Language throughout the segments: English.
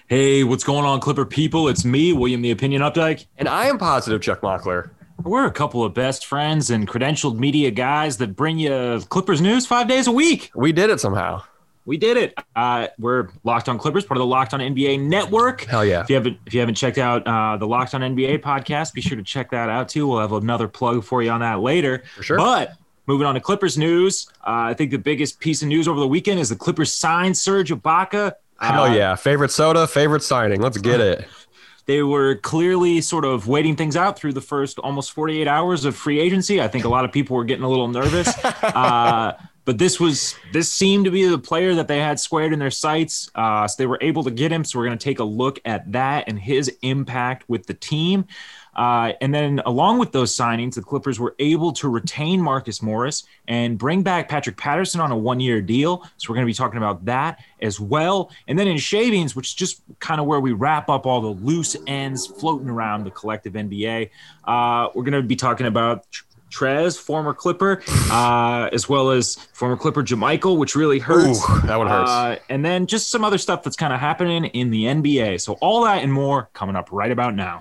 Hey, what's going on, Clipper people? It's me, William the Opinion Updike. And I am positive Chuck Mockler. We're a couple of best friends and credentialed media guys that bring you Clippers news 5 days a week. We did it somehow. We did it. We're Locked On Clippers, part of the Locked On NBA network. Hell yeah. If you haven't checked out the Locked On NBA podcast, be sure to check that out too. We'll have another plug for you on that later. For sure. But moving on to Clippers news, I think the biggest piece of news over the weekend is the Clippers signed Serge Ibaka. Hell yeah. Favorite soda, favorite signing. Let's get it. They were clearly sort of waiting things out through the first almost 48 hours of free agency. I think a lot of people were getting a little nervous. But this seemed to be the player that they had squared in their sights. So they were able to get him. So we're going to take a look at that and his impact with the team. And then along with those signings, the Clippers were able to retain Marcus Morris and bring back Patrick Patterson on a one-year deal. So we're going to be talking about that as well. And then in shavings, which is just kind of where we wrap up all the loose ends floating around the collective NBA, we're going to be talking about Trez, former Clipper, as well as former Clipper JaMychal, which really hurts. Ooh, that one hurts. And then just some other stuff that's kind of happening in the NBA. So all that and more coming up right about now.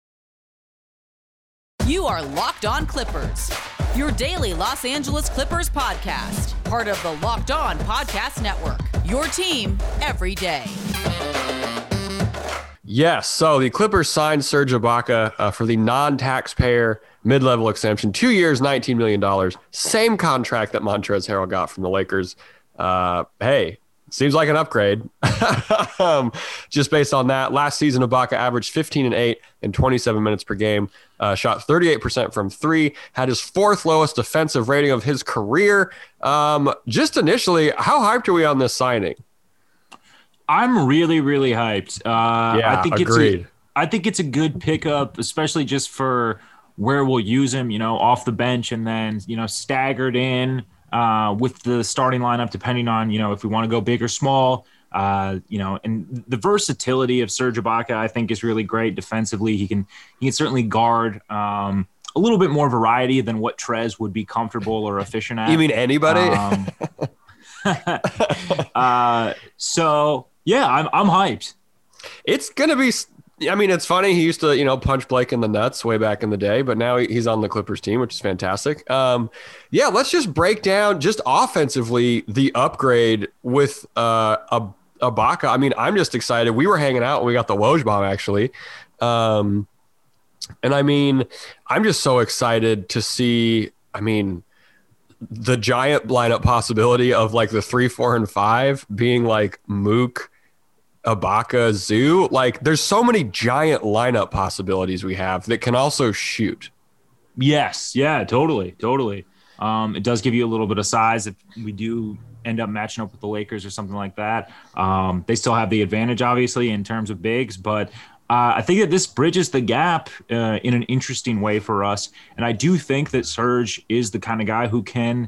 You are Locked On Clippers, your daily Los Angeles Clippers podcast, part of the Locked On Podcast Network, your team every day. Yes, so the Clippers signed Serge Ibaka for the non-taxpayer mid-level extension, 2 years, $19 million, same contract that Montrezl Harrell got from the Lakers. Hey, seems like an upgrade. Just based on that, last season Ibaka averaged 15 and 8 and 27 minutes per game, shot 38% from three, had his fourth lowest defensive rating of his career. Just initially, how hyped are we on this signing? I'm really, really hyped. Yeah, agreed. I think it's a good pickup, especially just for where we'll use him, off the bench and then, staggered in with the starting lineup, depending on, if we want to go big or small, and the versatility of Serge Ibaka, I think, is really great defensively. He can certainly guard a little bit more variety than what Trez would be comfortable or efficient at. You mean anybody? So yeah, I'm hyped. It's going to be, it's funny. He used to, punch Blake in the nuts way back in the day, but now he's on the Clippers team, which is fantastic. Yeah, let's just break down just offensively the upgrade with Ibaka. I'm just excited. We were hanging out when we got the Woj bomb, actually. And I'm just so excited to see, the giant lineup possibility of like the 3, 4, and 5 being like Mook, Ibaka, Zoo. Like there's so many giant lineup possibilities we have that can also shoot. Yes. Yeah, totally. It does give you a little bit of size if we do end up matching up with the Lakers or something like that. They still have the advantage, obviously, in terms of bigs, but I think that this bridges the gap in an interesting way for us. And I do think that Serge is the kind of guy who can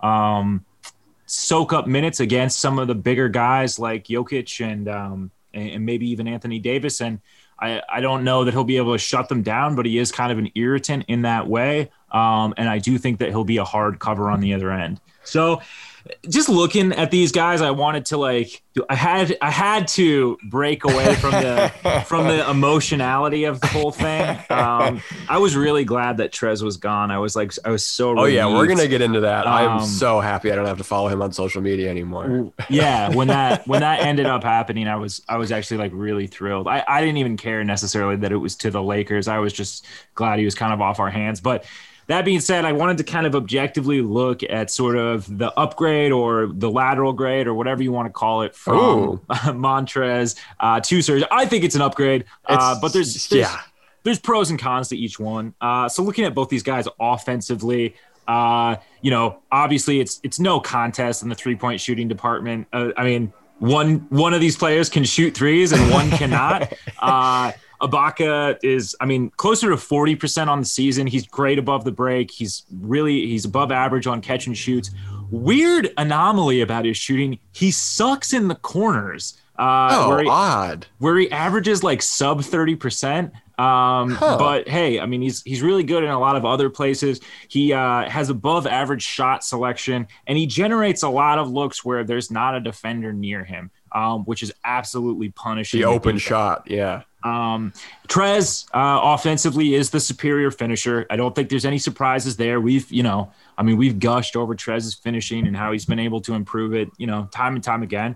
soak up minutes against some of the bigger guys like Jokic and maybe even Anthony Davis. And I don't know that he'll be able to shut them down, but he is kind of an irritant in that way. And I do think that he'll be a hard cover on the other end. So just looking at these guys, I wanted to I had to break away from the emotionality of the whole thing. I was really glad that Trez was gone. I was so relieved. Oh yeah, we're gonna get into that. I'm so happy I don't have to follow him on social media anymore. Yeah, when that ended up happening, I was actually really thrilled. I didn't even care necessarily that it was to the Lakers. I was just glad he was kind of off our hands. But that being said, I wanted to kind of objectively look at sort of the upgrade or the lateral grade or whatever you want to call it from Montrez to Serge. I think it's an upgrade, but there's pros and cons to each one. So looking at both these guys offensively, obviously it's no contest in the 3-point shooting department. One of these players can shoot threes and one cannot. Ibaka is, closer to 40% on the season. He's great above the break. He's above average on catch and shoots. Weird anomaly about his shooting. He sucks in the corners. Odd. Where he averages sub 30%. But hey, he's really good in a lot of other places. He has above average shot selection, and he generates a lot of looks where there's not a defender near him. which is absolutely punishing. The open shot, yeah. Trez offensively is the superior finisher. I don't think there's any surprises there. We've gushed over Trez's finishing and how he's been able to improve it, time and time again.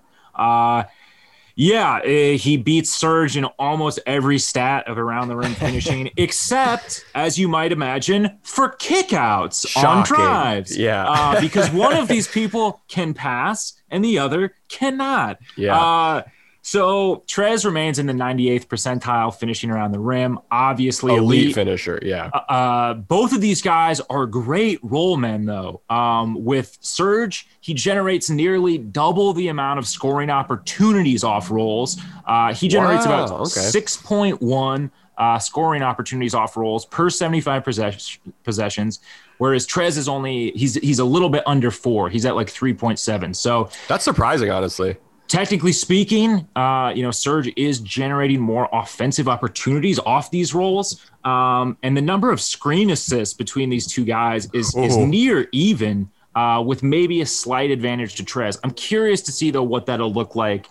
He beats Serge in almost every stat of around the rim finishing, except, as you might imagine, for kickouts on drives. Yeah. Because one of these people can pass and the other cannot. Yeah. So Trez remains in the 98th percentile finishing around the rim. Obviously, elite finisher. Yeah. Both of these guys are great roll men, though. With Serge, he generates nearly double the amount of scoring opportunities off rolls. He generates about 6.1 scoring opportunities off rolls per 75 possessions. Whereas Trez is he's a little bit under 4. He's at like 3.7. So that's surprising, honestly. Technically speaking, Serge is generating more offensive opportunities off these rolls. And the number of screen assists between these two guys is near even, with maybe a slight advantage to Trez. I'm curious to see, though, what that'll look like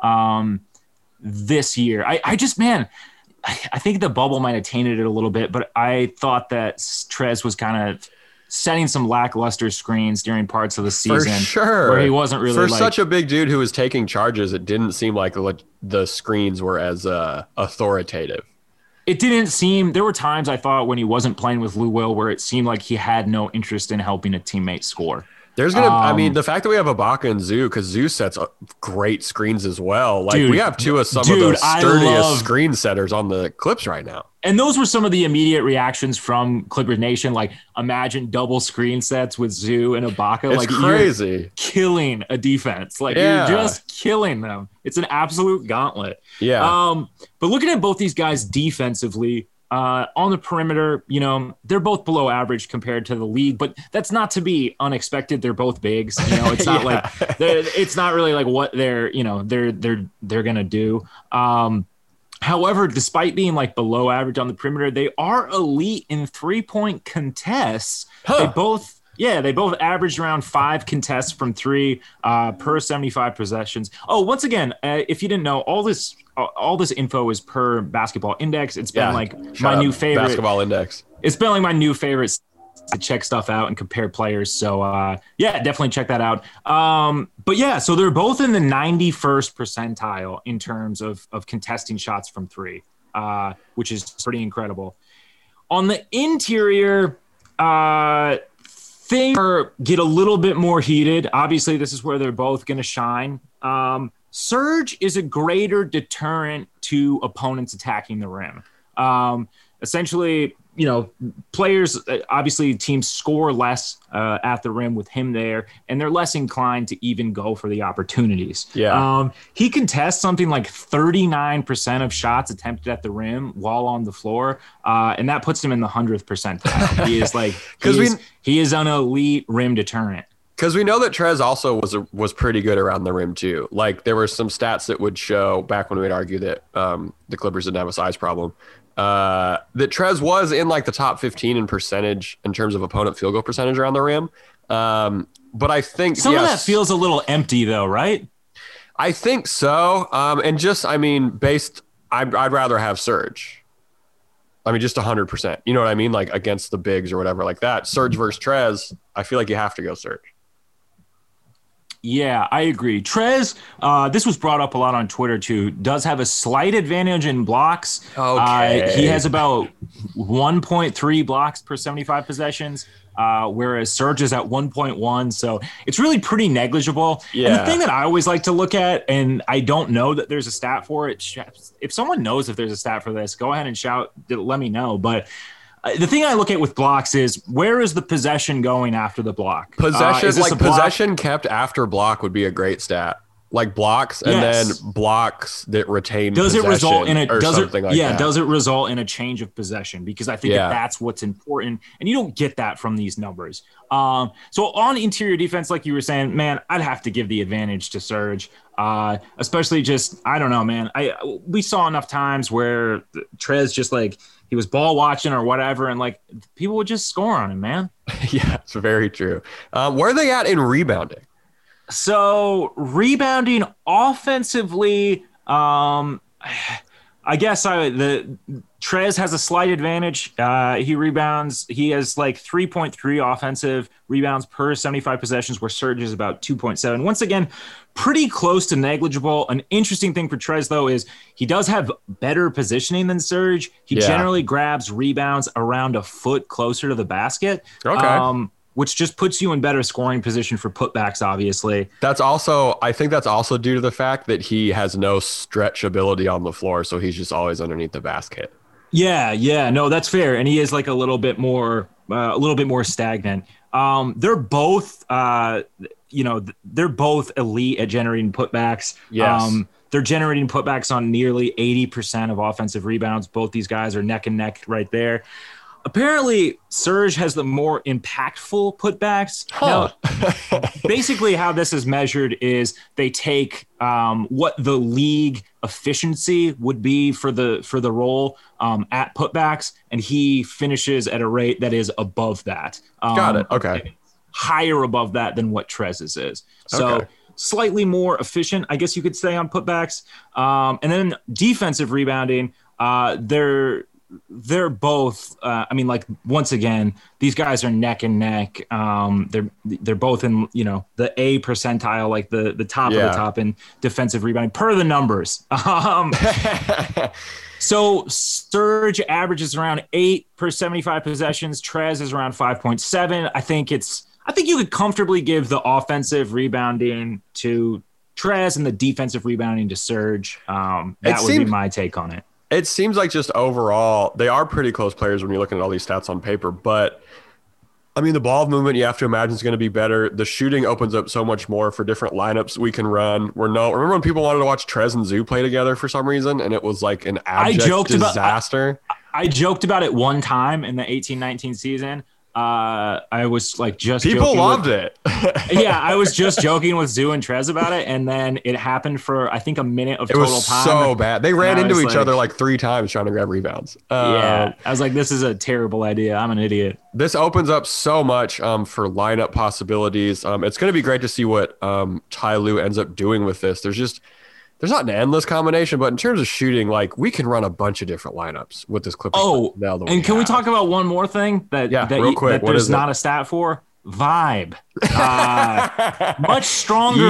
this year. I think the bubble might have tainted it a little bit, but I thought that Trez was kind of setting some lackluster screens during parts of the season. For sure. Where he wasn't really such a big dude who was taking charges, it didn't seem like the screens were as authoritative. It didn't seem – there were times I thought when he wasn't playing with Lou Will where it seemed like he had no interest in helping a teammate score. There's going to the fact that we have Ibaka and Zoo, because Zoo sets great screens as well. Like, we have two of the sturdiest screen setters on the Clips right now. And those were some of the immediate reactions from Clippers Nation. Like, imagine double screen sets with Zoo and Ibaka. It's crazy. You're killing a defense. Like, you're just killing them. It's an absolute gauntlet. Yeah. But looking at both these guys defensively, on the perimeter, they're both below average compared to the league, but that's not to be unexpected. They're both bigs. It's not like it's not really like what they're gonna do. However, despite being like below average on the perimeter, they are elite in 3-point contests. They both averaged around 5 contests from 3 per 75 possessions. Oh, once again, if you didn't know, all this info is per Basketball Index. It's been my new favorite. Basketball Index. It's been like my new favorite to check stuff out and compare players. So definitely check that out. So they're both in the 91st percentile in terms of contesting shots from 3, which is pretty incredible. On the interior, things get a little bit more heated. Obviously, this is where they're both going to shine. Serge is a greater deterrent to opponents attacking the rim. Essentially, players, obviously teams score less at the rim with him there, and they're less inclined to even go for the opportunities. Yeah. He contests something like 39% of shots attempted at the rim while on the floor, and that puts him in the 100th percentile. He is he is an elite rim deterrent. Because we know that Trez also was pretty good around the rim too. Like, there were some stats that would show back when we'd argue that the Clippers didn't have a size problem, that Trez was in like the top 15 in percentage in terms of opponent field goal percentage around the rim. But I think some of that feels a little empty though, right? I think so. I'd rather have Serge. Just 100%. You know what I mean? Like, against the bigs or whatever like that. Serge versus Trez, I feel like you have to go Serge. Yeah, I agree. Trez, this was brought up a lot on Twitter too, does have a slight advantage in blocks. Okay. He has about 1.3 blocks per 75 possessions, whereas Serge is at 1.1. So it's really pretty negligible. Yeah. And the thing that I always like to look at, and I don't know that there's a stat for it. If someone knows if there's a stat for this, go ahead and shout, let me know. But the thing I look at with blocks is, where is the possession going after the block? Possession kept after block would be a great stat. Like blocks and then blocks that retain does it result in that. Does it result in a change of possession? Because I think that's what's important, and you don't get that from these numbers. So on interior defense, like you were saying, man, I'd have to give the advantage to Serge. Especially just, I don't know, man. We saw enough times where Trez just like, he was ball watching or whatever, and like people would just score on him, man. Yeah, it's very true. Where are they at in rebounding? So rebounding offensively, I guess Trez has a slight advantage. He rebounds. He has like 3.3 offensive rebounds per 75 possessions, where Serge is about 2.7. Once again, pretty close to negligible. An interesting thing for Trez, though, is he does have better positioning than Serge. He generally grabs rebounds around a foot closer to the basket. Okay. Which just puts you in better scoring position for putbacks, obviously. I think that's also due to the fact that he has no stretch ability on the floor, so he's just always underneath the basket. Yeah, no, that's fair, and he is like a little bit more stagnant. They're both, they're both elite at generating putbacks. Yes. They're generating putbacks on nearly 80% of offensive rebounds. Both these guys are neck and neck right there. Apparently, Serge has the more impactful putbacks. Huh. Now, basically, how this is measured is they take what the league efficiency would be for the role at putbacks, and he finishes at a rate that is above that. Got it. Okay. Higher above that than what Trez's is. So slightly more efficient, I guess you could say, on putbacks. And then defensive rebounding, they're both once again, these guys are neck and neck. They're both in the A percentile, like the top of the top in defensive rebounding per the numbers. So Serge averages around 8 per 75 possessions. Trez is around 5.7. I think you could comfortably give the offensive rebounding to Trez and the defensive rebounding to Serge. That would be my take on it. It seems like just overall, they are pretty close players when you're looking at all these stats on paper. But, I mean, the ball movement you have to imagine is going to be better. The shooting opens up so much more for different lineups we can run. Remember when people wanted to watch Trez and Zoo play together for some reason, and it was like an abject disaster? I joked about it one time in the 18-19 season. I was like people loved it. Yeah, I was just joking with Zoo and Trez about it, and then it happened for I think a minute of total time. It was so bad. They ran into each other like 3 times trying to grab rebounds. I was like, this is a terrible idea. I'm an idiot. This opens up so much for lineup possibilities. It's going to be great to see what Ty Lue ends up doing with this. There's not an endless combination, but in terms of shooting, like we can run a bunch of different lineups with this Clippers. And can we talk about one more thing that real quick, that there's not a stat for? Vibe. Much stronger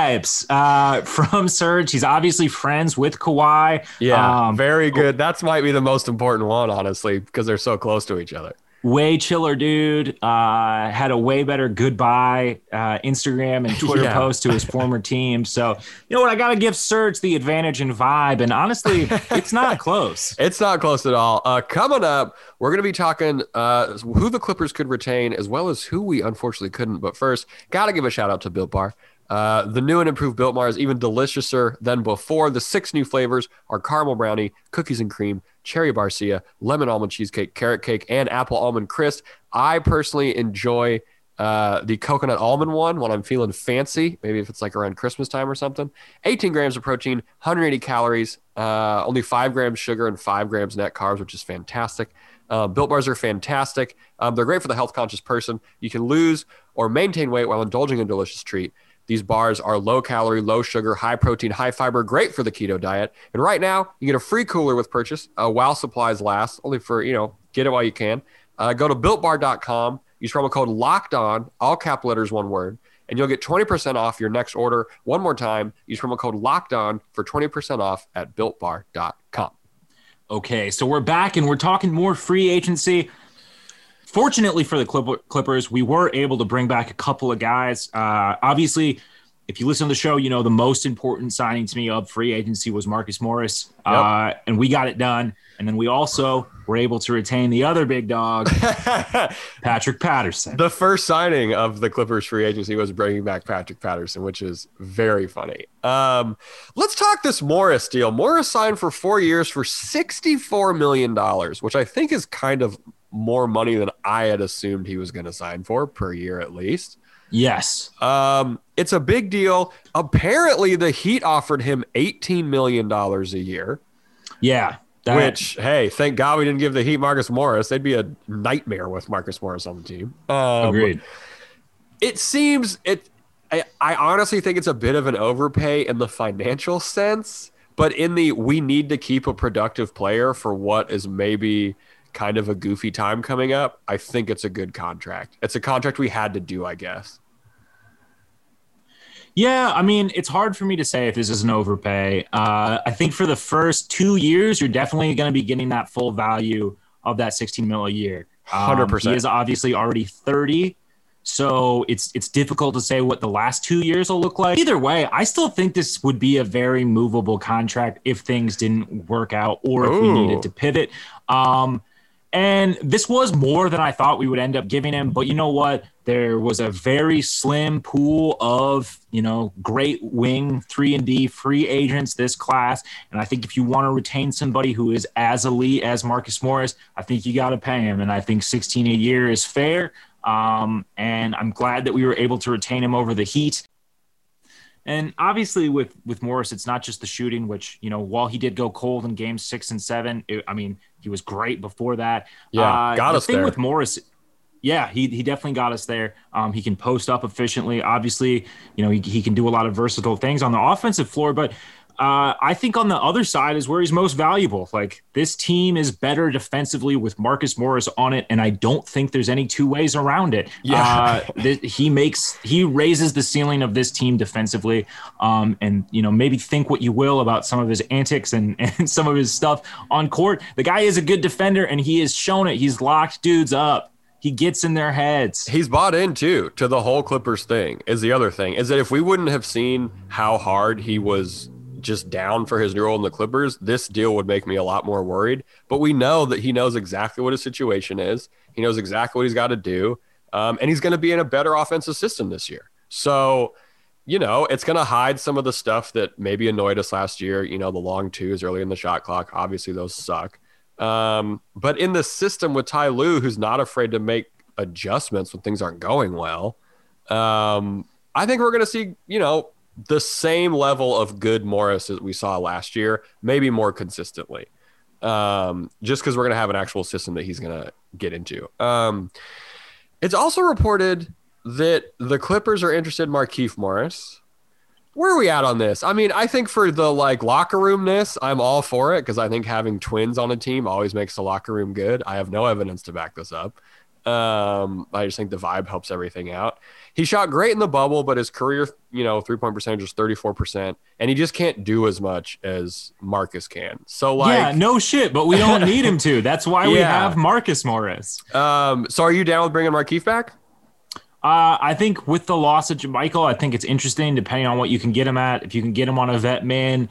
vibes from Serge. He's obviously friends with Kawhi. Yeah, very good. That might be the most important one, honestly, because they're so close to each other. Way chiller dude, had a way better goodbye Instagram and Twitter post to his former team. So, you know what? I got to give Serge the advantage in vibe. And honestly, it's not close. It's not close at all. Coming up, we're going to be talking who the Clippers could retain as well as who we unfortunately couldn't. But first, got to give a shout out to Built Bar. The new and improved Built Bar is even deliciouser than before. The 6 new flavors are caramel brownie, cookies and cream, cherry barcia, lemon almond cheesecake, carrot cake, and apple almond crisp. I personally enjoy the coconut almond one when I'm feeling fancy, maybe if it's like around Christmas time or something. 18 grams of protein, 180 calories, only 5 grams sugar and 5 grams net carbs, which is fantastic. Built Bars are fantastic. They're great for the health-conscious person. You can lose or maintain weight while indulging in a delicious treat. These bars are low calorie, low sugar, high protein, high fiber, great for the keto diet. And right now, you get a free cooler with purchase while supplies last, only for, get it while you can. Go to BuiltBar.com, use promo code LOCKEDON, all cap letters, one word, and you'll get 20% off your next order. One more time, use promo code LOCKEDON for 20% off at BuiltBar.com. Okay, so we're back and we're talking more free agency. Fortunately for the Clippers, we were able to bring back a couple of guys. Obviously, if you listen to the show, you know the most important signing to me of free agency was Marcus Morris, and we got it done. And then we also were able to retain the other big dog, Patrick Patterson. The first signing of the Clippers free agency was bringing back Patrick Patterson, which is very funny. Let's talk this Morris deal. Morris signed for 4 years for $64 million, which I think is kind of more money than I had assumed he was going to sign for per year at least. Yes. It's a big deal. Apparently the Heat offered him $18 million a year. Yeah. Which, hey, thank God we didn't give the Heat Marcus Morris. They'd be a nightmare with Marcus Morris on the team. Agreed. It seems I honestly think it's a bit of an overpay in the financial sense, but in the we need to keep a productive player for what is maybe kind of a goofy time coming up, I think it's a good contract. It's a contract we had to do, I guess. Yeah, I mean, it's hard for me to say if this is an overpay. I think for the first 2 years, you're definitely going to be getting that full value of that 16 mil a year. 100%. He is obviously already 30. So it's difficult to say what the last 2 years will look like. Either way, I still think this would be a very movable contract if things didn't work out or if we needed to pivot. And this was more than I thought we would end up giving him. But you know what? There was a very slim pool of, great wing 3-and-D free agents this class. And I think if you want to retain somebody who is as elite as Marcus Morris, I think you got to pay him. And I think 16 a year is fair. And I'm glad that we were able to retain him over the Heat. And obviously with Morris, it's not just the shooting, which, while he did go cold in games 6 and 7, he was great before that. Yeah, got us there. The thing with Morris, yeah, he definitely got us there. He can post up efficiently. Obviously, he can do a lot of versatile things on the offensive floor, but I think on the other side is where he's most valuable. Like, this team is better defensively with Marcus Morris on it, and I don't think there's any two ways around it. Yeah. He raises the ceiling of this team defensively. And maybe think what you will about some of his antics and some of his stuff on court. The guy is a good defender, and he has shown it. He's locked dudes up. He gets in their heads. He's bought in, too, to the whole Clippers thing. Is the other thing. Is that if we wouldn't have seen how hard he was just down for his new role in the Clippers, this deal would make me a lot more worried. But we know that he knows exactly what his situation is. He knows exactly what he's got to do. And he's going to be in a better offensive system this year. So, it's going to hide some of the stuff that maybe annoyed us last year. The long twos early in the shot clock. Obviously, those suck. But in the system with Ty Lue, who's not afraid to make adjustments when things aren't going well, I think we're going to see, the same level of good Morris as we saw last year, maybe more consistently, just because we're going to have an actual system that he's going to get into. It's also reported that the Clippers are interested in Markieff Morris. Where are we at on this? I think for the locker roomness, I'm all for it because I think having twins on a team always makes the locker room good. I have no evidence to back this up. I just think the vibe helps everything out. He shot great in the bubble, but his career, 3-point percentage is 34%, and he just can't do as much as Marcus can. So, yeah, no shit, but we don't need him to. That's why we have Marcus Morris. So are you down with bringing Markieff back? I think with the loss of JaMychal, I think it's interesting depending on what you can get him at. If you can get him on a vet min,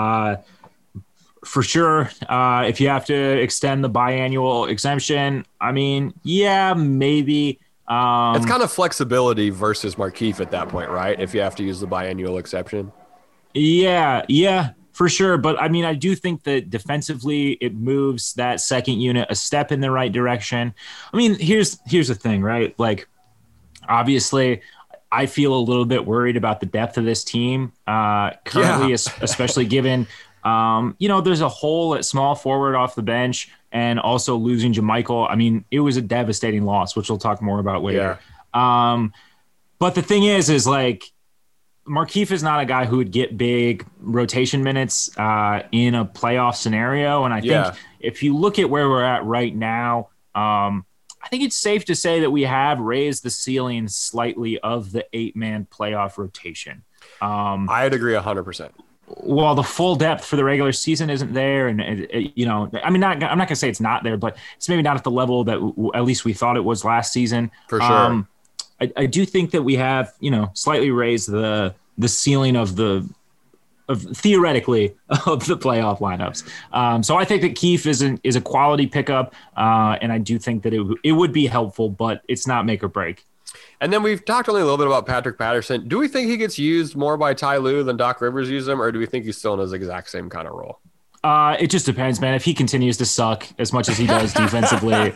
for sure. If you have to extend the biannual exemption, yeah, maybe. It's kind of flexibility versus Markieff at that point, right? If you have to use the biannual exception. Yeah, for sure. But I do think that defensively it moves that second unit a step in the right direction. Here's the thing, right? Obviously I feel a little bit worried about the depth of this team currently, especially given, there's a hole at small forward off the bench. And also losing JaMychal, it was a devastating loss, which we'll talk more about later. Yeah. But the thing is Markieff is not a guy who would get big rotation minutes in a playoff scenario. And I think if you look at where we're at right now, I think it's safe to say that we have raised the ceiling slightly of the 8-man playoff rotation. I'd agree 100%. Well, the full depth for the regular season isn't there. And, I'm not going to say it's not there, but it's maybe not at the level that at least we thought it was last season. For sure. I do think that we have, slightly raised the ceiling of theoretically of the playoff lineups. So I think that Keefe is a quality pickup. And I do think that it would be helpful, but it's not make or break. And then we've talked only a little bit about Patrick Patterson. Do we think he gets used more by Ty Lue than Doc Rivers used him, or do we think he's still in his exact same kind of role? It just depends, man. If he continues to suck as much as he does defensively,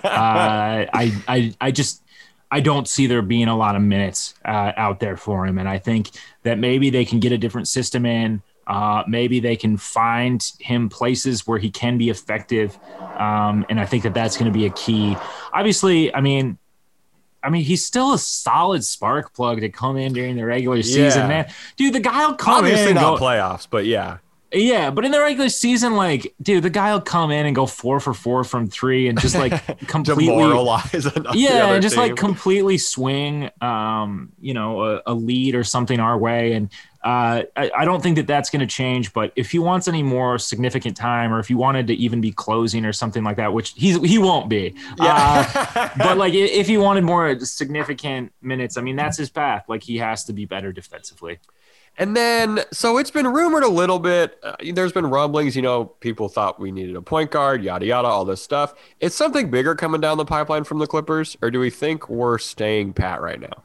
I don't see there being a lot of minutes out there for him. And I think that maybe they can get a different system in. Maybe they can find him places where he can be effective. And I think that that's going to be a key. Obviously, I mean, he's still a solid spark plug to come in during the regular season, man. Dude, the guy will come Obviously in. not playoffs, but yeah. Yeah, but in the regular season, like, dude, the guy will come in and go 4 for 4 from 3 and just like completely demoralize. Yeah, and just like completely swing, a lead or something our way. And I don't think that that's going to change. But if he wants any more significant time, or if he wanted to even be closing or something like that, which he won't be. Yeah. But like if he wanted more significant minutes, I mean, that's his path. Like he has to be better defensively. And then, so it's been rumored a little bit. There's been rumblings, people thought we needed a point guard, yada, yada, all this stuff. Is something bigger coming down the pipeline from the Clippers, or do we think we're staying pat right now?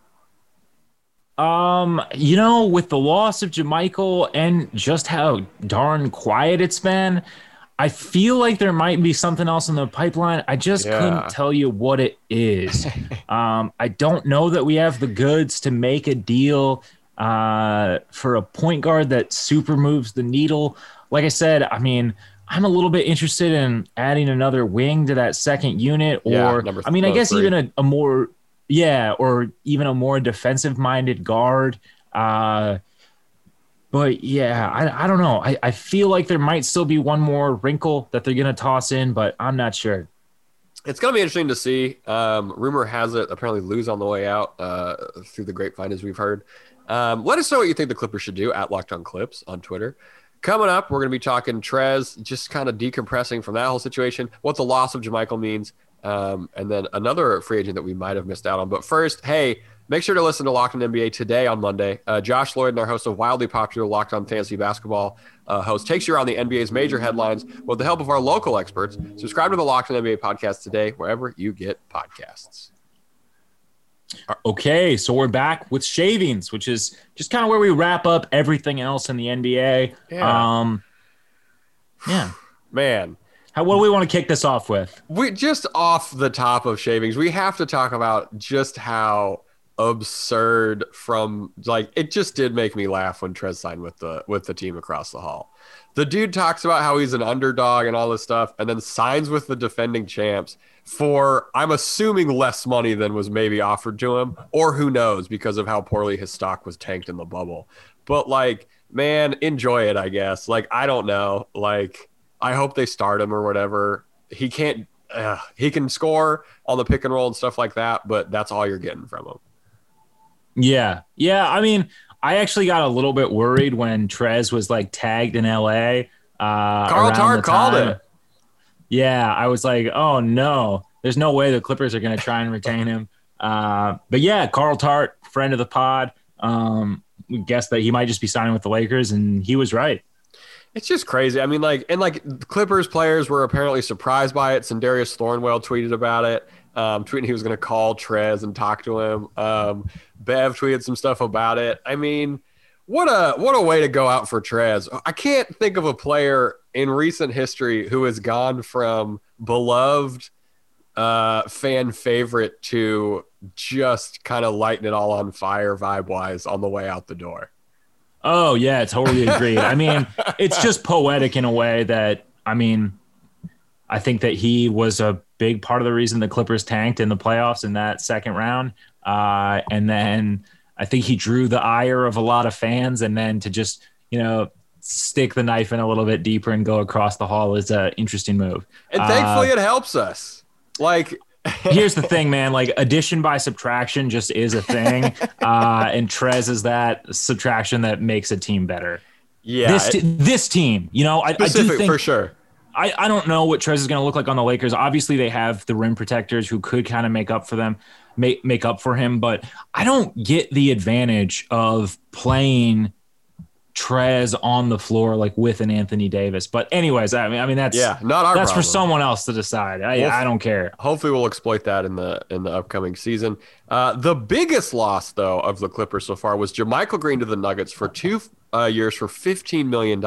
With the loss of JaMychal and just how darn quiet it's been, I feel like there might be something else in the pipeline. I just couldn't tell you what it is. I don't know that we have the goods to make a deal for a point guard that super moves the needle. Like I said, I mean, I'm a little bit interested in adding another wing to that second unit, or I guess even a more defensive minded guard. But yeah, I don't know. I feel like there might still be one more wrinkle that they're going to toss in, but I'm not sure. It's going to be interesting to see. Rumor has it, apparently Lou's on the way out through the grapevine, as we've heard. Let us know what you think the Clippers should do at Locked On Clips on Twitter. Coming up, we're going to be talking Trez, just kind of decompressing from that whole situation, what the loss of JaMychal means, and then another free agent that we might have missed out on. But first, hey, make sure to listen to Locked On NBA today on Monday. Josh Lloyd, our host of wildly popular Locked On Fantasy Basketball host, takes you around the NBA's major headlines with the help of our local experts. Subscribe to the Locked On NBA podcast today, wherever you get podcasts. Okay, so we're back with shavings, which is just kind of where we wrap up everything else in the NBA. Yeah. Man. What do we want to kick this off with? We just off the top of shavings, we have to talk about just how absurd it just did make me laugh when Trez signed with the team across the hall. The dude talks about how he's an underdog and all this stuff, and then signs with the defending champs for, I'm assuming, less money than was maybe offered to him, or who knows, because of how poorly his stock was tanked in the bubble. But man, enjoy it, I guess. I don't know. I hope they start him or whatever. He can't, he can score on the pick and roll and stuff like that, but that's all you're getting from him. Yeah. I mean, I actually got a little bit worried when Trez was tagged in LA. Carl Tart called it. Yeah, I was like, oh no, there's no way the Clippers are going to try and retain him. But yeah, Carl Tart, friend of the pod, we guessed that he might just be signing with the Lakers, and he was right. It's just crazy. I mean, Clippers players were apparently surprised by it. Sindarius Thornwell tweeted about it, tweeting he was going to call Trez and talk to him. Bev tweeted some stuff about it. I mean, what a way to go out for Trez. I can't think of a player in recent history who has gone from beloved fan favorite to just kind of lighting it all on fire vibe-wise on the way out the door. Oh, yeah, totally agreed. I mean, it's just poetic in a way that, I think that he was a big part of the reason the Clippers tanked in the playoffs in that second round. And then I think he drew the ire of a lot of fans, and then to just, stick the knife in a little bit deeper and go across the hall is an interesting move. And thankfully it helps us. Here's the thing, man, addition by subtraction just is a thing. And Trez is that subtraction that makes a team better. Yeah. This team, I do think for sure. I don't know what Trez is going to look like on the Lakers. Obviously they have the rim protectors who could kind of make up for him, but I don't get the advantage of playing Trez on the floor with an Anthony Davis. But anyways, I mean that's not our that's problem. For someone else to decide. I don't care. Hopefully we'll exploit that in the upcoming season. The biggest loss though of the Clippers so far was JaMychal Green to the Nuggets for 2 years for $15 million.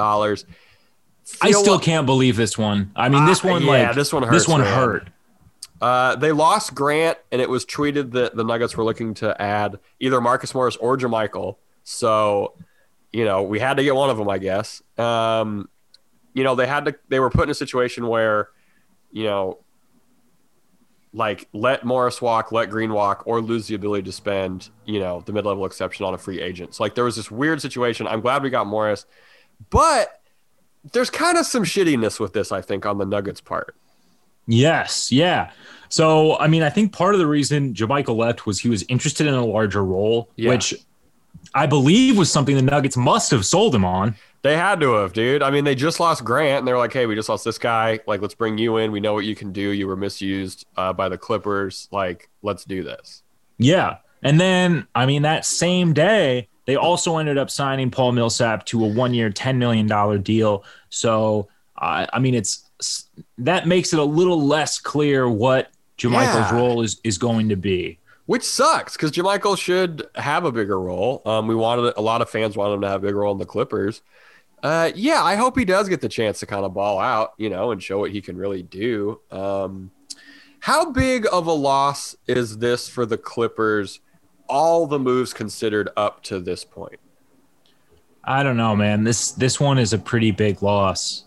I still can't believe this one. I mean, this one hurts. This one hurt. They lost Grant, and it was tweeted that the Nuggets were looking to add either Marcus Morris or JaMychal. So, we had to get one of them, I guess. They were put in a situation where, like let Morris walk, let Green walk, or lose the ability to spend, the mid-level exception on a free agent. So like there was this weird situation. I'm glad we got Morris, but there's kind of some shittiness with this, I think, on the Nuggets part. Yes. Yeah. So, I mean, I think part of the reason JaMychal left was he was interested in a larger role, which I believe was something the Nuggets must have sold him on. They had to have, dude. I mean, they just lost Grant, and they're like, hey, we just lost this guy. Like, let's bring you in. We know what you can do. You were misused by the Clippers. Like, let's do this. Yeah. And then, I mean, that same day, they also ended up signing Paul Millsap to a 1-year, $10 million deal. So, I mean, that makes it a little less clear what JaMychal's role is going to be. Which sucks because JaMychal should have a bigger role. A lot of fans wanted him to have a bigger role in the Clippers. I hope he does get the chance to kind of ball out, and show what he can really do. How big of a loss is this for the Clippers? All the moves considered up to this point. I don't know, man. This one is a pretty big loss.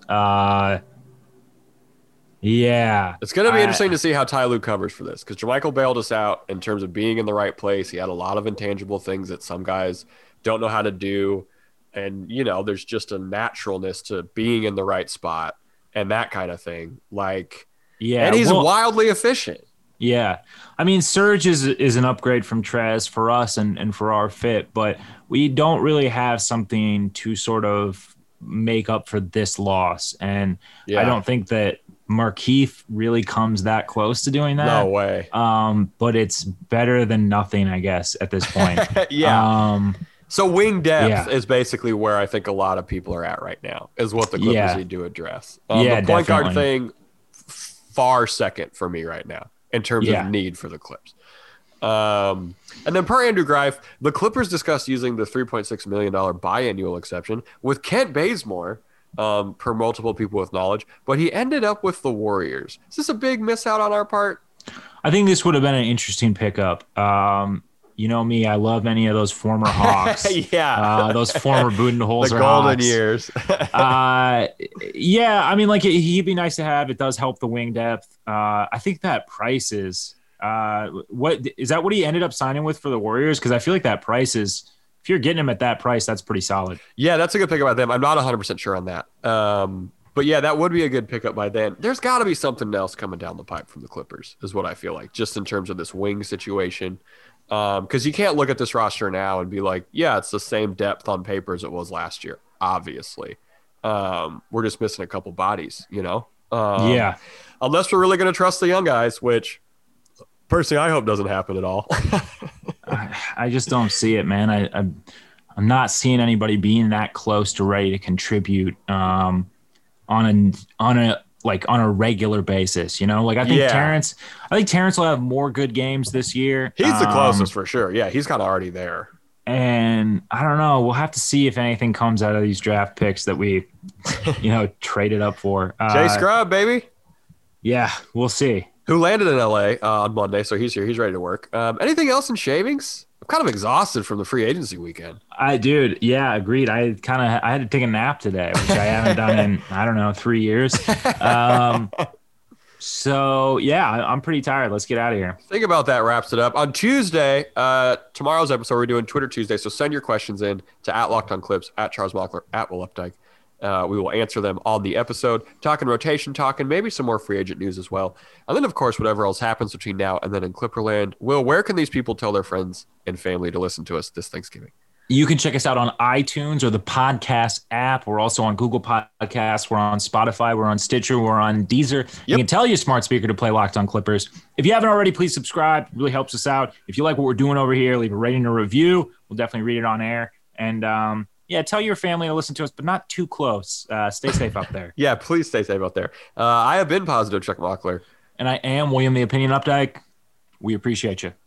Yeah. It's going to be interesting to see how Ty Lue covers for this because JaMychal bailed us out in terms of being in the right place. He had a lot of intangible things that some guys don't know how to do. And, there's just a naturalness to being in the right spot and that kind of thing. And he's wildly efficient. Yeah. I mean, Serge is an upgrade from Trez for us and for our fit, but we don't really have something to sort of make up for this loss. And I don't think that Markieff really comes that close to doing that. No way. But it's better than nothing, I guess, at this point. So wing depth is basically where I think a lot of people are at right now, is what the Clippers need to address. The point guard thing, far second for me right now in terms of need for the Clips. And then per Andrew Greif, the Clippers discussed using the $3.6 million biannual exception with Kent Bazemore, per multiple people with knowledge, but he ended up with the Warriors. Is this a big miss out on our part? I think this would have been an interesting pickup. You know me, I love any of those former Hawks. Those former Budenholzer the golden years. I mean, like he'd be nice to have. It does help the wing depth. I think that price is what is that what he ended up signing with for the Warriors? Because I feel like that price is, if you're getting him at that price, that's pretty solid. Yeah, that's a good pickup by them. I'm not 100% sure on that. But yeah, that would be a good pickup by then. There's got to be something else coming down the pipe from the Clippers, is what I feel like, just in terms of this wing situation. Because you can't look at this roster now and be like, yeah, it's the same depth on paper as it was last year. Obviously, we're just missing a couple bodies, unless we're really going to trust the young guys, which personally I hope doesn't happen at all. I just don't see it, man. I'm not seeing anybody being that close to ready to contribute on a regular basis, I think Terrence will have more good games this year. He's the closest for sure. Yeah, he's kind of already there. And I don't know. We'll have to see if anything comes out of these draft picks that we, traded up for. Jay Scrubb, baby. Yeah, we'll see. Who landed in LA on Monday, so he's here. He's ready to work. Anything else in shavings? I'm kind of exhausted from the free agency weekend. Agreed. I had to take a nap today, which I haven't done in 3 years. So yeah, I'm pretty tired. Let's get out of here. Think about that wraps it up. On Tuesday, tomorrow's episode, we're doing Twitter Tuesday. So send your questions in to @LockedOnClips, @CharlesMockler, @WillUpdike. We will answer them on the episode, talking rotation, talking maybe some more free agent news as well. And then, of course, whatever else happens between now and then in Clipperland. Will, where can these people tell their friends and family to listen to us this Thanksgiving? You can check us out on iTunes or the podcast app. We're also on Google Podcasts. We're on Spotify. We're on Stitcher. We're on Deezer. You can tell your smart speaker to play Locked On Clippers. If you haven't already, please subscribe. It really helps us out. If you like what we're doing over here, leave a rating or review. We'll definitely read it on air. And tell your family to listen to us, but not too close. Stay safe out there. Yeah, please stay safe out there. I have been Positive Chuck Mockler. And I am William the Opinion Updike. We appreciate you.